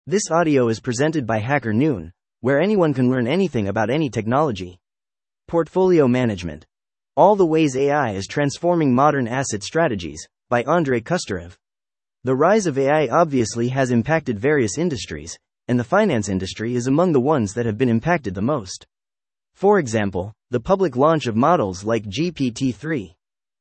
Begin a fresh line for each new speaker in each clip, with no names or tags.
This audio is presented by Hacker Noon, where anyone can learn anything about any technology. Portfolio Management. All the Ways AI is Transforming Modern Asset Strategies, by Andrei Kusterev. The rise of AI obviously has impacted various industries, and the finance industry is among the ones that have been impacted the most. For example, the public launch of models like GPT-3.5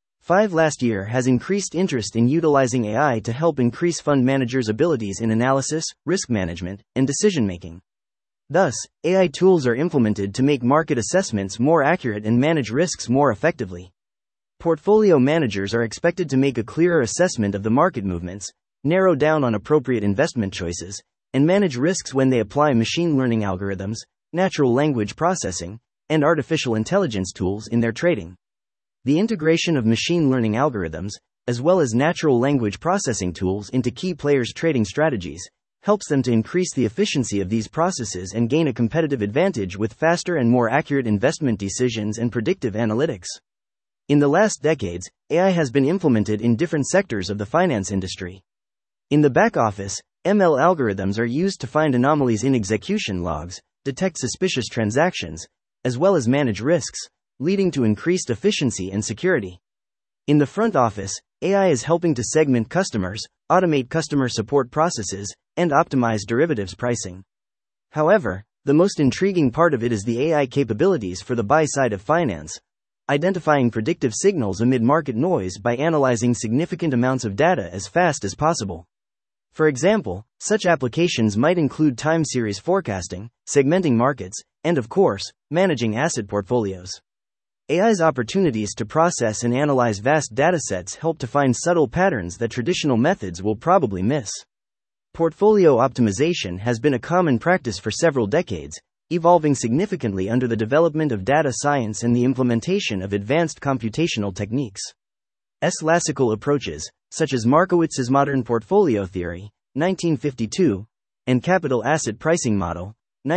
last year has increased interest in utilizing AI to help increase fund managers' abilities in analysis, risk management, and decision-making. Thus, AI tools are implemented to make market assessments more accurate and manage risks more effectively. Portfolio managers are expected to make a clearer assessment of the market movements, narrow down on appropriate investment choices, and manage risks when they apply machine learning algorithms, natural language processing, and artificial intelligence tools in their trading. The integration of machine learning algorithms, as well as natural language processing tools into key players' trading strategies, helps them to increase the efficiency of these processes and gain a competitive advantage with faster and more accurate investment decisions and predictive analytics. In the last decades, AI has been implemented in different sectors of the finance industry. In the back office, ML algorithms are used to find anomalies in execution logs, detect suspicious transactions, as well as manage risks, leading to increased efficiency and security. In the front office, AI is helping to segment customers, automate customer support processes, and optimize derivatives pricing. However, the most intriguing part of it is the AI capabilities for the buy side of finance, identifying predictive signals amid market noise by analyzing significant amounts of data as fast as possible. For example, such applications might include time series forecasting, segmenting markets, and of course, managing asset portfolios. AI's opportunities to process and analyze vast datasets help to find subtle patterns that traditional methods will probably miss. Portfolio optimization has been a common practice for several decades, evolving significantly under the development of data science and the implementation of advanced computational techniques. Classical approaches, such as Markowitz's modern portfolio theory, 1952, and capital asset pricing model,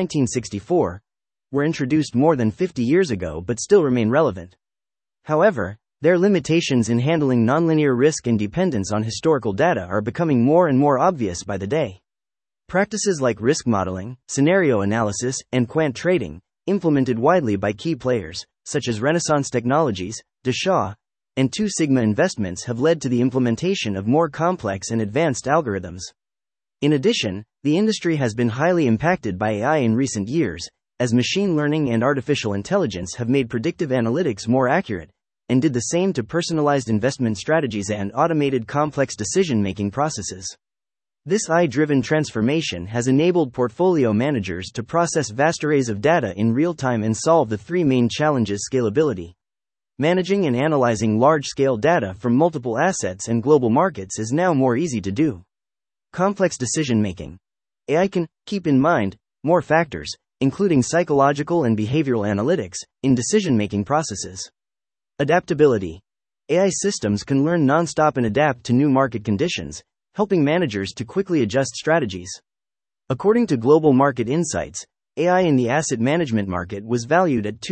1964, were introduced more than 50 years ago but still remain relevant. However, their limitations in handling nonlinear risk and dependence on historical data are becoming more and more obvious by the day. Practices like risk modeling, scenario analysis, and quant trading, implemented widely by key players, such as Renaissance Technologies, Dashaw, and Two Sigma Investments, have led to the implementation of more complex and advanced algorithms. In addition, the industry has been highly impacted by AI in recent years, as machine learning and artificial intelligence have made predictive analytics more accurate, and did the same to personalized investment strategies and automated complex decision-making processes. This AI-driven transformation has enabled portfolio managers to process vast arrays of data in real time and solve the three main challenges: scalability. Managing and analyzing large-scale data from multiple assets and global markets is now more easy to do. Complex decision-making. AI can keep in mind more factors, including psychological and behavioral analytics, in decision-making processes. Adaptability. AI systems can learn non-stop and adapt to new market conditions, helping managers to quickly adjust strategies. According to Global Market Insights, AI in the asset management market was valued at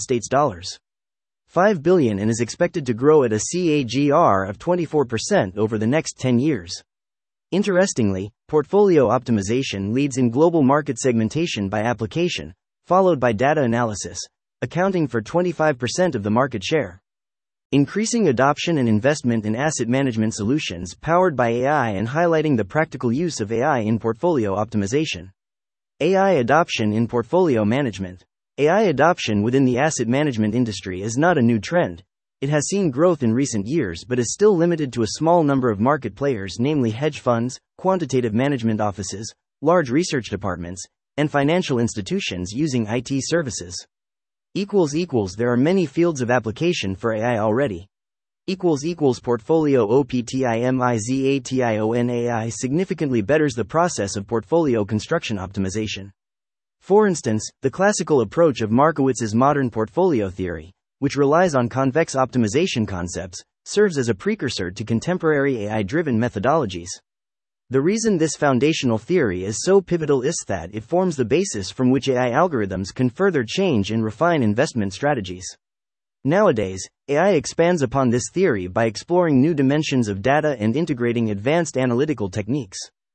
$5 billion and is expected to grow at a CAGR of 24% over the next 10 years. Interestingly, portfolio optimization leads in global market segmentation by application, followed by data analysis, accounting for 25% of the market share. Increasing adoption and investment in asset management solutions powered by AI and highlighting the practical use of AI in portfolio optimization. AI adoption in portfolio management. AI adoption within the asset management industry is not a new trend. It has seen growth in recent years but is still limited to a small number of market players, namely hedge funds, quantitative management offices, large research departments, and financial institutions using IT services. There are many fields of application for AI already. Portfolio optimization AI significantly betters the process of portfolio construction optimization. For instance, the classical approach of Markowitz's modern portfolio theory, which relies on convex optimization concepts, serves as a precursor to contemporary AI-driven methodologies. The reason this foundational theory is so pivotal is that it forms the basis from which AI algorithms can further change and refine investment strategies. Nowadays, AI expands upon this theory by exploring new dimensions of data and integrating advanced analytical techniques.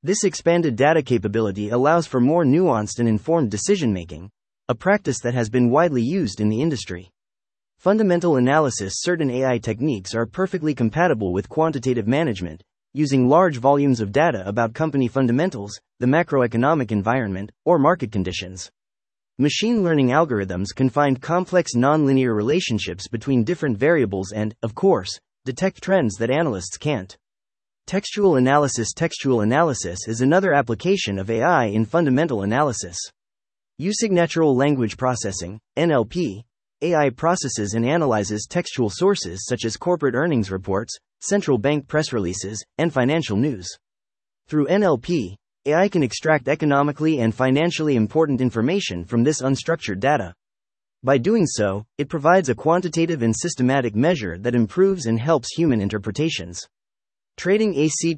This expanded data capability allows for more nuanced and informed decision-making, a practice that has been widely used in the industry. Fundamental analysis. Certain AI techniques are perfectly compatible with quantitative management, using large volumes of data about company fundamentals, the macroeconomic environment, or market conditions. Machine learning algorithms can find complex nonlinear relationships between different variables and, of course, detect trends that analysts can't. Textual analysis. Textual analysis is another application of AI in fundamental analysis. Using natural language processing, NLP, AI processes and analyzes textual sources such as corporate earnings reports, central bank press releases, and financial news. Through NLP, AI can extract economically and financially important information from this unstructured data. By doing so, it provides a quantitative and systematic measure that improves and helps human interpretations. Trading.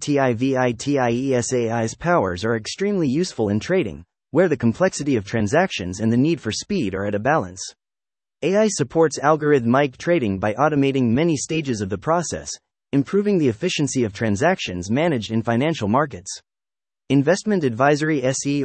AI's powers are extremely useful in trading, where the complexity of transactions and the need for speed are at a balance. AI supports algorithmic trading by automating many stages of the process, improving the efficiency of transactions managed in financial markets. Investment advisory.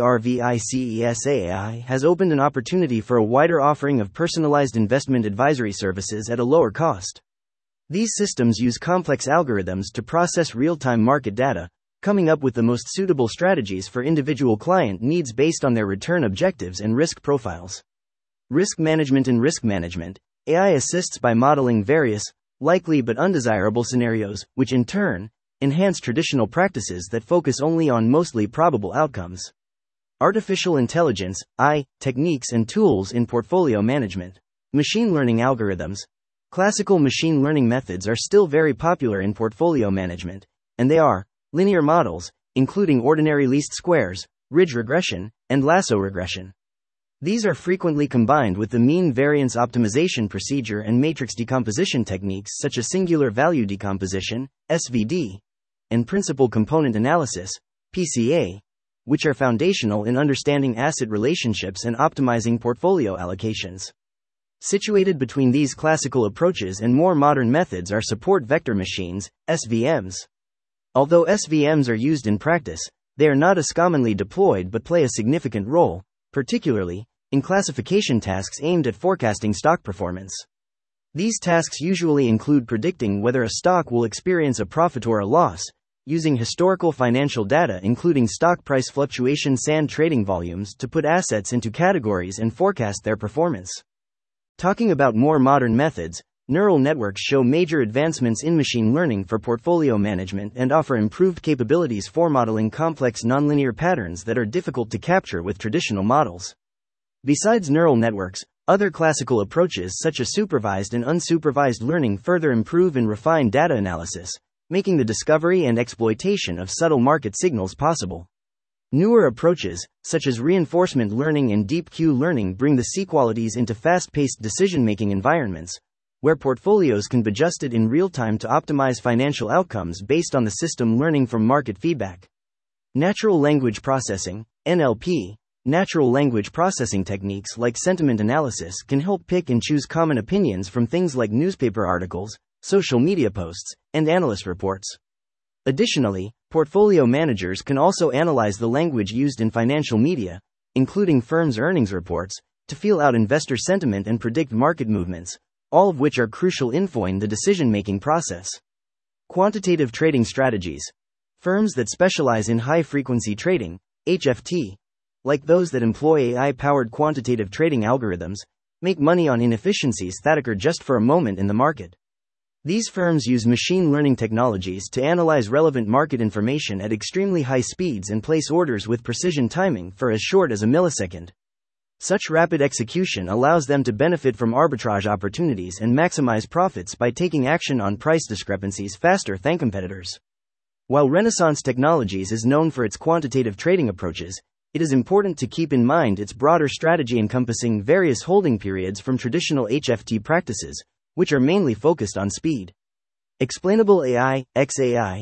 AI has opened an opportunity for a wider offering of personalized investment advisory services at a lower cost. These systems use complex algorithms to process real-time market data, coming up with the most suitable strategies for individual client needs based on their return objectives and risk profiles. Risk management. In risk management, AI assists by modeling various, likely but undesirable scenarios, which in turn, enhance traditional practices that focus only on mostly probable outcomes. Artificial intelligence, AI, techniques and tools in portfolio management. Machine learning algorithms. Classical machine learning methods are still very popular in portfolio management, and they are linear models, including ordinary least squares, ridge regression, and lasso regression. These are frequently combined with the mean variance optimization procedure and matrix decomposition techniques such as singular value decomposition, SVD, and principal component analysis, PCA, which are foundational in understanding asset relationships and optimizing portfolio allocations. Situated between these classical approaches and more modern methods are support vector machines, SVMs. Although SVMs are used in practice, they are not as commonly deployed but play a significant role, particularly in classification tasks aimed at forecasting stock performance. These tasks usually include predicting whether a stock will experience a profit or a loss, using historical financial data including stock price fluctuations and trading volumes to put assets into categories and forecast their performance. Talking about more modern methods, neural networks show major advancements in machine learning for portfolio management and offer improved capabilities for modeling complex nonlinear patterns that are difficult to capture with traditional models. Besides neural networks, other classical approaches such as supervised and unsupervised learning further improve and refine data analysis, making the discovery and exploitation of subtle market signals possible. Newer approaches, such as reinforcement learning and deep Q learning, bring the C qualities into fast-paced decision-making environments, where portfolios can be adjusted in real time to optimize financial outcomes based on the system learning from market feedback. Natural language processing, NLP. Natural language processing techniques like sentiment analysis can help pick and choose common opinions from things like newspaper articles, social media posts, and analyst reports. Additionally, portfolio managers can also analyze the language used in financial media, including firms' earnings reports, to feel out investor sentiment and predict market movements, all of which are crucial in the decision-making process. Quantitative trading strategies. Firms that specialize in high-frequency trading, HFT, like those that employ AI-powered quantitative trading algorithms, make money on inefficiencies that occur just for a moment in the market. These firms use machine learning technologies to analyze relevant market information at extremely high speeds and place orders with precision timing for as short as a millisecond. Such rapid execution allows them to benefit from arbitrage opportunities and maximize profits by taking action on price discrepancies faster than competitors. While Renaissance Technologies is known for its quantitative trading approaches, it is important to keep in mind its broader strategy encompassing various holding periods from traditional HFT practices, which are mainly focused on speed. Explainable AI, XAI,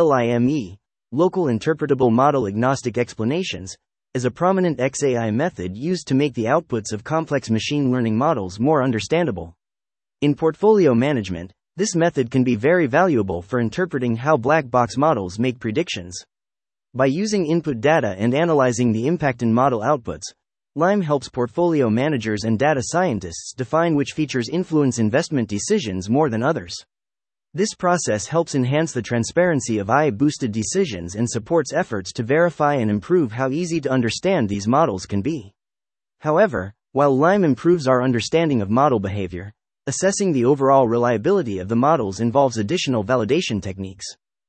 LIME, local interpretable model agnostic explanations, is a prominent XAI method used to make the outputs of complex machine learning models more understandable. In portfolio management, this method can be very valuable for interpreting how black box models make predictions. By using input data and analyzing the impact in model outputs, Lime helps portfolio managers and data scientists define which features influence investment decisions more than others. This process helps enhance the transparency of AI-boosted decisions and supports efforts to verify and improve how easy to understand these models can be. However, while Lime improves our understanding of model behavior, assessing the overall reliability of the models involves additional validation techniques.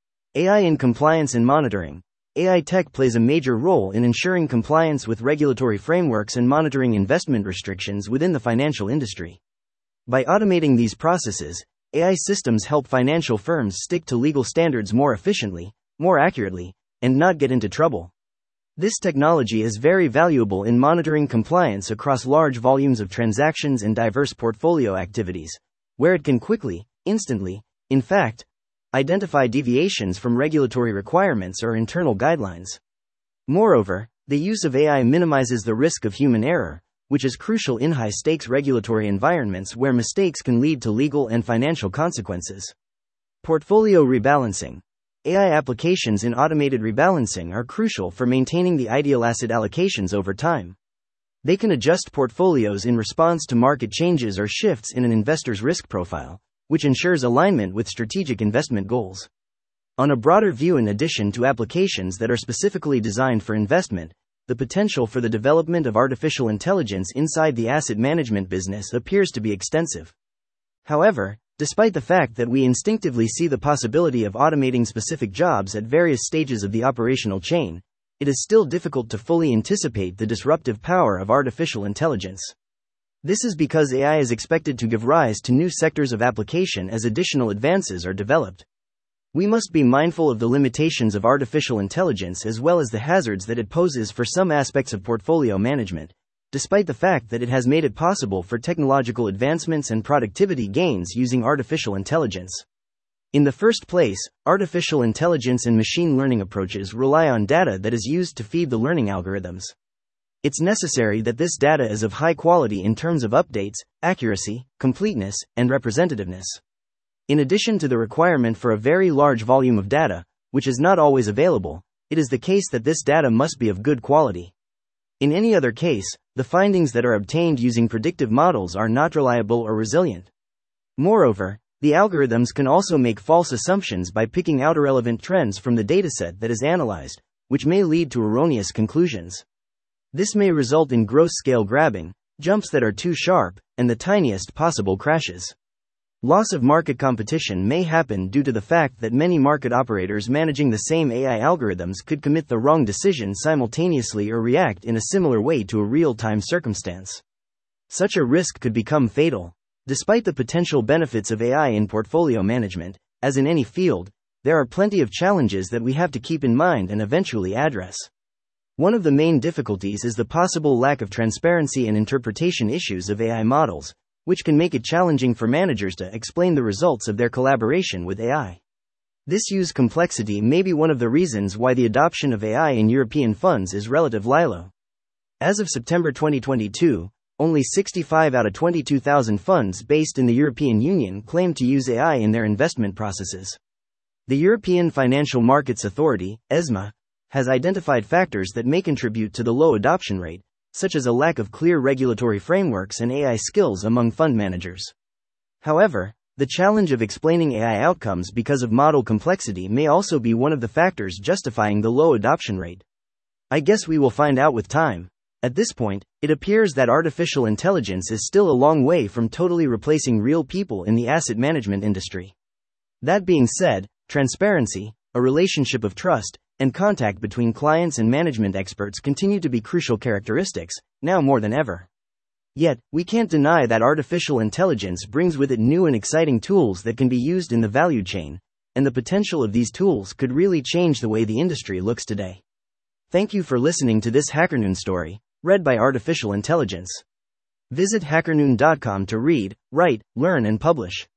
AI in compliance and monitoring. AI tech plays a major role in ensuring compliance with regulatory frameworks and monitoring investment restrictions within the financial industry. By automating these processes, AI systems help financial firms stick to legal standards more efficiently, more accurately, and not get into trouble. This technology is very valuable in monitoring compliance across large volumes of transactions and diverse portfolio activities, where it can quickly, instantly, in fact, identify deviations from regulatory requirements or internal guidelines. Moreover, the use of AI minimizes the risk of human error, which is crucial in high-stakes regulatory environments where mistakes can lead to legal and financial consequences. Portfolio rebalancing. AI applications in automated rebalancing are crucial for maintaining the ideal asset allocations over time. They can adjust portfolios in response to market changes or shifts in an investor's risk profile, which ensures alignment with strategic investment goals. On a broader view, in addition to applications that are specifically designed for investment, the potential for the development of artificial intelligence inside the asset management business appears to be extensive. However, despite the fact that we instinctively see the possibility of automating specific jobs at various stages of the operational chain, it is still difficult to fully anticipate the disruptive power of artificial intelligence. This is because AI is expected to give rise to new sectors of application as additional advances are developed. We must be mindful of the limitations of artificial intelligence as well as the hazards that it poses for some aspects of portfolio management, despite the fact that it has made it possible for technological advancements and productivity gains using artificial intelligence. In the first place, artificial intelligence and machine learning approaches rely on data that is used to feed the learning algorithms. It's necessary that this data is of high quality in terms of updates, accuracy, completeness, and representativeness. In addition to the requirement for a very large volume of data, which is not always available, it is the case that this data must be of good quality. In any other case, the findings that are obtained using predictive models are not reliable or resilient. Moreover, the algorithms can also make false assumptions by picking out irrelevant trends from the dataset that is analyzed, which may lead to erroneous conclusions. This may result in gross scale grabbing, jumps that are too sharp, and the tiniest possible crashes. Loss of market competition may happen due to the fact that many market operators managing the same AI algorithms could commit the wrong decision simultaneously or react in a similar way to a real-time circumstance. Such a risk could become fatal. Despite the potential benefits of AI in portfolio management, as in any field, there are plenty of challenges that we have to keep in mind and eventually address. One of the main difficulties is the possible lack of transparency and interpretation issues of AI models, which can make it challenging for managers to explain the results of their collaboration with AI. This use complexity may be one of the reasons why the adoption of AI in European funds is relatively low. As of September 2022, only 65 out of 22,000 funds based in the European Union claim to use AI in their investment processes. The European Financial Markets Authority, ESMA, has identified factors that may contribute to the low adoption rate, such as a lack of clear regulatory frameworks and AI skills among fund managers. However, the challenge of explaining AI outcomes because of model complexity may also be one of the factors justifying the low adoption rate. I guess we will find out with time. At this point, it appears that artificial intelligence is still a long way from totally replacing real people in the asset management industry. That being said, transparency, a relationship of trust, and contact between clients and management experts continue to be crucial characteristics, now more than ever. Yet, we can't deny that artificial intelligence brings with it new and exciting tools that can be used in the value chain, and the potential of these tools could really change the way the industry looks today. Thank you for listening to this HackerNoon story, read by Artificial Intelligence. Visit hackernoon.com to read, write, learn, and publish.